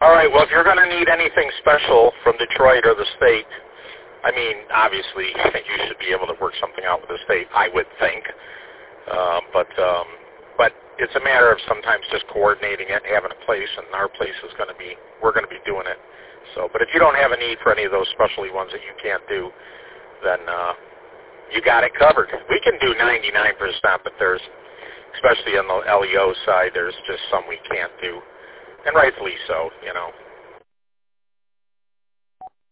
All right, well, if you're going to need anything special from Detroit or the state, I mean, obviously, you should be able to work something out with the state, I would think. But it's a matter of sometimes just coordinating it, having a place, and our place is going to be, we're going to be doing it. So, but if you don't have a need for any of those specialty ones that you can't do, then you got it covered. We can do 99%, but there's, especially on the LEO side, there's just some we can't do, and rightfully so, you know.